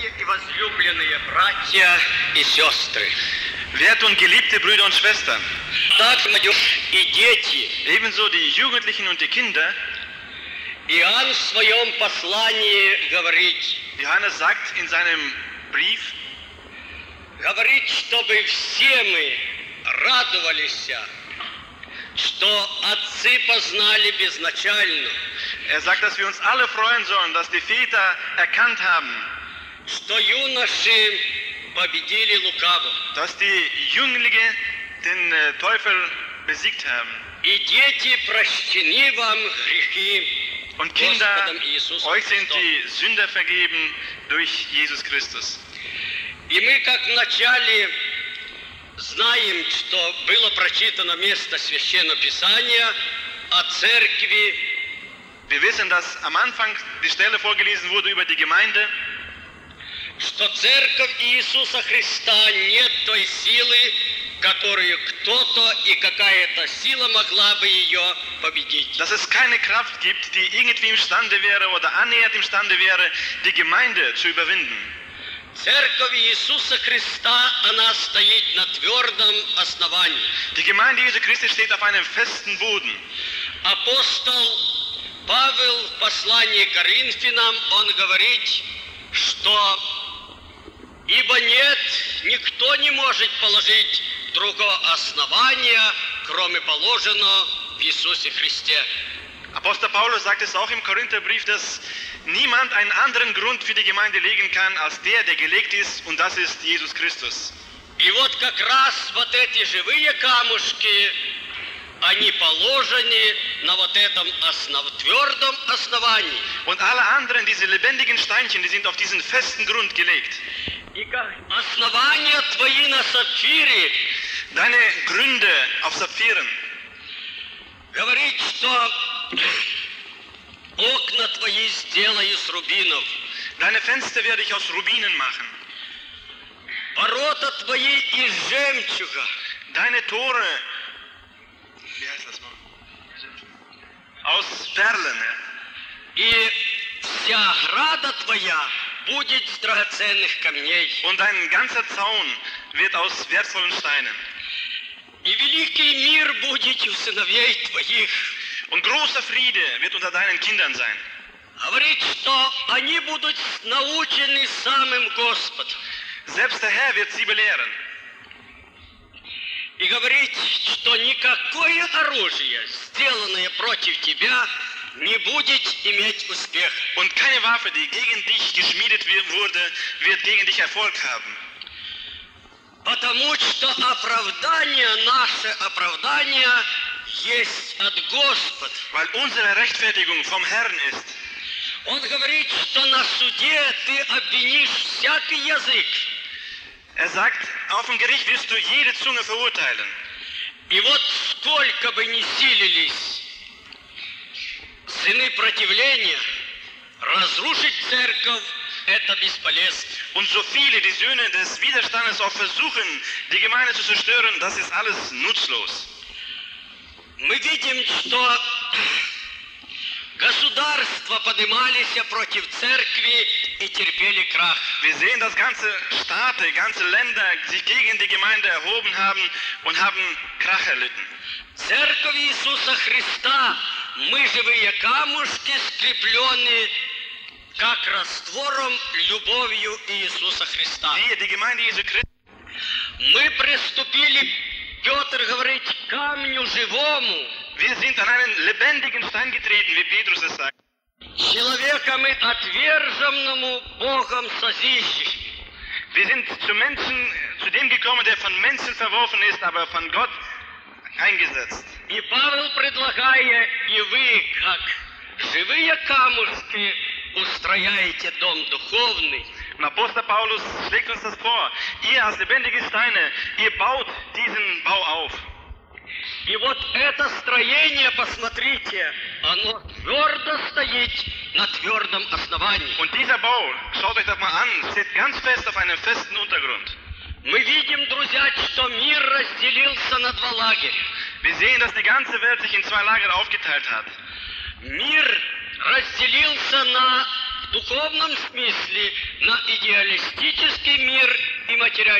Дорогие и возлюбленные братья и сестры, Werte und geliebte Brüder und Schwestern, так молодежь и дети, ebenso die Jugendlichen und die Kinder, Иоанн в своем послании говорит, Johannes sagt in seinem Brief, чтобы все мы радовались, что отцы познали безначально, er sagt, dass wir uns alle freuen sollen, dass die Väter erkannt haben, что юноши победили лукавого, dass die Jünglinge den Teufel besiegt haben. и дети прощены вам грехи Und Kinder, Господом Иисусом euch sind Христом. die Sünder vergeben durch Jesus Christus. И мы, как вначале, знаем, что было прочитано место Священного Писания о церкви, Wir wissen, dass am Anfang die Stelle vorgelesen wurde über die Gemeinde, что церковь Иисуса Христа нет той силы, которую кто-то и какая-то сила могла бы ее победить. dass es keine Kraft gibt, die irgendwie imstande wäre oder annähernd imstande wäre, die Gemeinde zu überwinden. Церковь Иисуса Христа, она стоит на твердом основании. Die Gemeinde Jesu Christi steht auf einem festen Boden. Апостол Павел в послании к Коринфянам, он говорит, что ибо нет, никто не может положить другого основания, кроме положенного в Иисусе Христе. Apostel Paulus sagt es auch im Korintherbrief, dass niemand einen anderen Grund für die Gemeinde legen kann, als der gelegt ist, und das ist Jesus Christus. И вот как раз вот эти живые камушки, они положены на вот этом твердом основании. Und alle anderen, diese lebendigen Steinchen, die sind auf diesen festen Grund gelegt. И как основания твои на сапфире, Deine Gründe auf Saphiren, говорит, что окна твои сделаю с рубинов, deine Fenster werde ich aus Rubinen machen. ворота твои из жемчуга, Deine Tore, wie heißt das mal? Aus Perlen. Ja. и вся ограда твоя будет из драгоценных камней. Und dein ganzer Zaun wird aus wertvollen Steinen. И великий мир будет у сыновей твоих. Und großer Friede wird unter deinen Kindern sein. Говорит, что они будут научены самым Господом. Selbst der Herr wird sie belehren. И говорит, что никакое оружие, сделанное против тебя, не будет иметь успеха. Und keine Waffe, die gegen dich geschmiedet wurde, wird gegen dich Erfolg haben. Потому что оправдание, наше оправдание есть от Господа. Weil unsere Rechtfertigung vom Herrn ist. Он говорит, что на суде ты обвинишь всякий язык. Er sagt, auf dem Gericht wirst du jede Zunge verurteilen. И вот сколько бы ни силились сыны противления, разрушить церковь это бесполезно. Und so viele, die Söhne des Widerstandes auch versuchen, die Gemeinde zu zerstören, das ist alles nutzlos. Мы видим, что государства поднимались против церкви и терпели крах. Wir sehen, dass ganze Staaten, ganze Länder sich gegen die Gemeinde erhoben haben und haben Krach erlitten. Церковь Иисуса Христа, мы живые камушки, скрепленные как раствором, любовью Иисуса Христа. Wir, die Gemeinde Jesu Christi, Мы приступили, Петр говорит, к камню живому. wir sind an einen lebendigen Stein getreten, wie Petrus es sagt. Человеком отверженному Богом созиждем. Wir sind zu dem gekommen, der von Menschen verworfen ist, aber von Gott eingesetzt. И Павел, предлагая, и вы, как живые камушки, устрояете дом духовный. Und Apostel Paulus schlägt uns das vor. Ihr als lebendige Steine, ihr baut diesen Bau auf. И вот это строение, посмотрите, оно твердо стоит на твердом основании. Und dieser Bau, schaut euch das mal an, steht ganz fest auf einem festen Untergrund. Мы видим, друзья, что мир разделился на два лагеря. Wir sehen, dass die ganze Welt sich in zwei Lager aufgeteilt hat. Мир разделился на духовном смысле на идеалистический мир и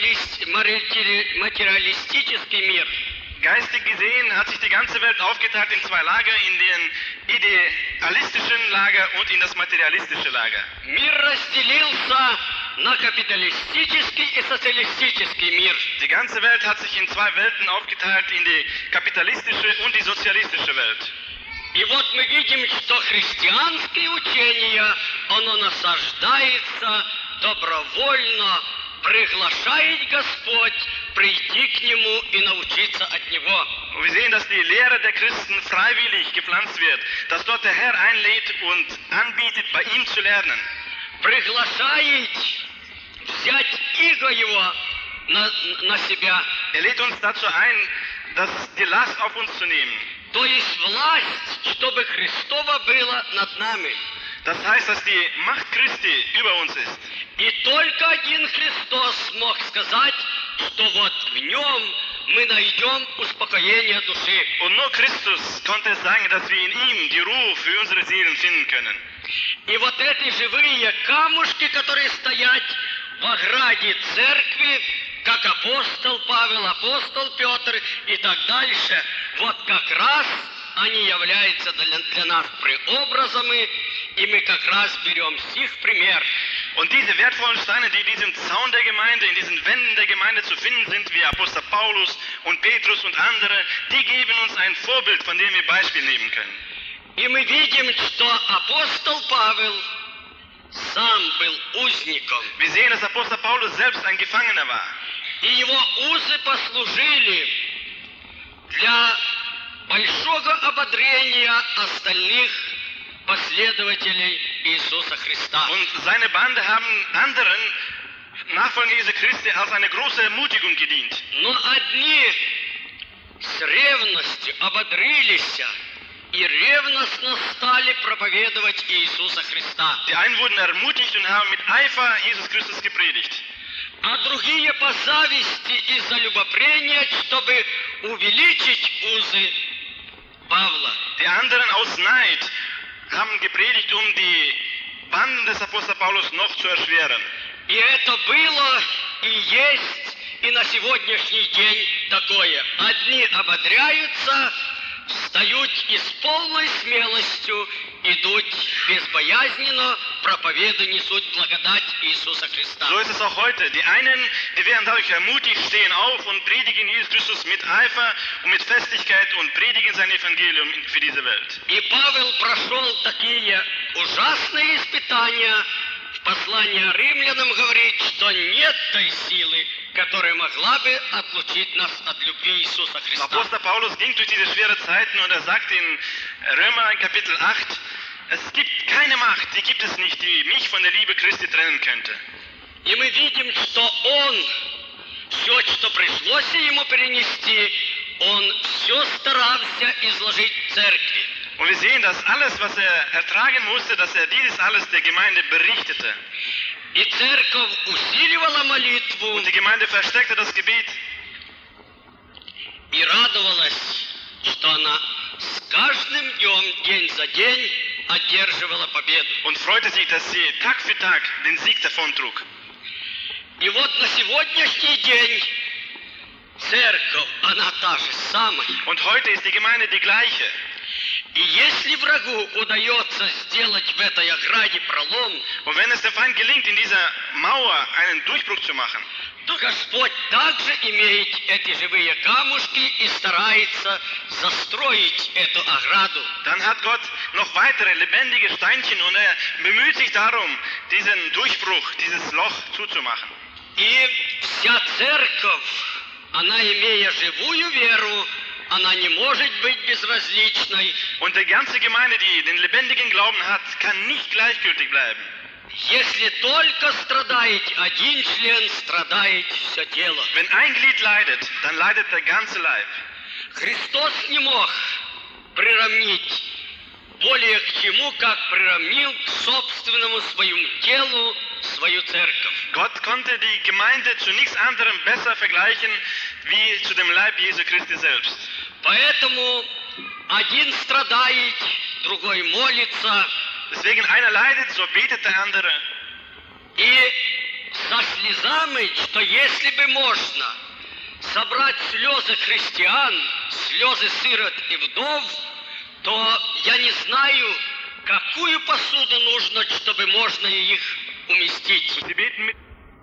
материалистический мир. Geistig gesehen hat sich die ganze Welt aufgeteilt in zwei Lager, in den idealistischen Lager und in das materialistische Lager. Мир разделился на капиталистический и социалистический мир. Die ganze Welt hat sich in zwei Welten aufgeteilt, in die kapitalistische und die sozialistische Welt. И вот мы видим, что христианское учение, оно насаждается добровольно, приглашает Господь прийти к Нему и научиться от Него. Und wir sehen, dass die Lehre der Christen freiwillig gepflanzt wird, dass dort der Herr einlädt und anbietet, bei ihm zu lernen. Приглашает взять иго Его на себя. Lädt uns dazu ein, die Last auf uns zu nehmen. То есть власть, чтобы Христова была над нами. Das heißt, dass die Macht Christi über uns ist. И только один Христос мог сказать, что вот в Нем мы найдем успокоение души. Und nur Christus konnte sagen, dass wir in ihm die Ruhe für unsere Seelen finden können. И вот эти живые камушки, которые стоят в ограде церкви, как апостол Павел, апостол Петр и так дальше, вот как раз они являются для нас преобразами, и мы как раз берем с них пример. Und diese wertvollen Steine, die in diesem Zaun der Gemeinde, in diesen Wänden der Gemeinde zu finden sind, wie Apostel Paulus und Petrus und andere, die geben uns ein Vorbild, von dem wir Beispiel nehmen können. И мы видим, что апостол Павел сам был узником. Wir sehen, dass Apostel Paulus selbst ein Gefangener war. И его узы послужили для большого ободрения остальных последователей Иисуса Христа. Und seine Bande haben anderen Nachfolgern Jesu Christi als eine große Ermutigung gedient. Но одни с ревностью ободрились и ревностно стали проповедовать Иисуса Христа. Die einen wurden ermutigt und haben mit Eifer Jesus Christus gepredigt. А другие по зависти и за любопрения, чтобы увеличить узы Павла. Die anderen aus Neid haben gepredigt, um die Banden des Apostel Paulus noch zu erschweren. И это было и есть и на сегодняшний день такое. Одни ободряются, встают и с полной смелостью идут безбоязненно, проповедуют, несут благодать Иисуса Христа. So ist es auch heute. Die einen, die werden dadurch ermutigt, stehen auf und predigen Jesus Christus mit Eifer und mit Festigkeit und predigen sein Evangelium für diese Welt. И Павел прошел такие ужасные испытания. В послании Римлянам говорит, что нет той силы, которая могла бы отлучить нас от любви Иисуса Христа. Apostel Paulus ging durch diese schweren Zeiten und sagt in Römer Kapitel 8, es gibt keine Macht, die gibt es nicht, die mich von der Liebe Christi trennen könnte. И мы видим, что он, все, что пришлось ему перенести, он все старался изложить церкви. Und wir sehen, dass alles, was ertragen musste, dass dieses alles der Gemeinde berichtete. И церковь усиливала молитву. Und die Gemeinde verstärkte das Gebet. И радовалась, что она с каждым днем, день за день, одерживала победу. Und freute sich, dass sie Tag für Tag den Sieg davontrug. И вот на сегодняшний день церковь, она та же самая. Und heute ist die Gemeinde die gleiche. И если врагу удается сделать в этой ограде пролом, und wenn es dem Feind gelingt, in dieser Mauer einen Durchbruch zu machen, то Господь также имеет эти живые камушки и старается застроить эту ограду. Dann hat Gott noch weitere lebendige Steinchen und bemüht sich darum, diesen Durchbruch, dieses Loch zuzumachen. И вся церковь, она, имея живую веру, она не может быть безразличной. Und die ganze Gemeinde, die den lebendigen Glauben hat, kann nicht gleichgültig bleiben. Если только страдает один член, страдает все тело. Wenn ein Glied leidet, dann leidet der ganze Leib. Христос не мог приравнить более к чему, как приравнил к собственному своему телу свою церковь. Gott konnte die Gemeinde zu nichts anderem besser vergleichen, wie zu dem Leib Jesu Christi selbst. Поэтому один страдает, другой молится, Deswegen einer leidet, so betet der andere. И со слезами, что если бы можно собрать слезы христиан, слезы сирот и вдов, то я не знаю, какую посуду нужно, чтобы можно их уместить. Sie beten mit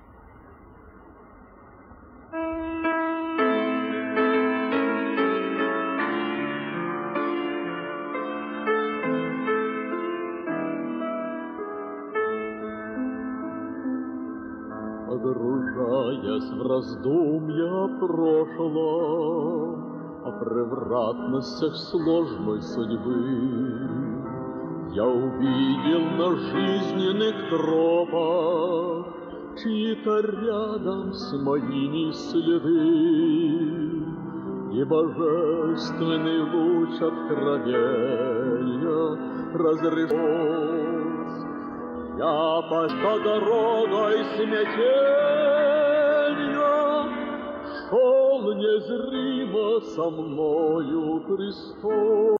Погружаясь в раздумья прошлого о превратностях сложной судьбы, я увидел на жизненных тропах чьи-то рядом с моими следы, и божественный луч откровения разрешил. Я по дорогой смятения шел незримо со мною Христос.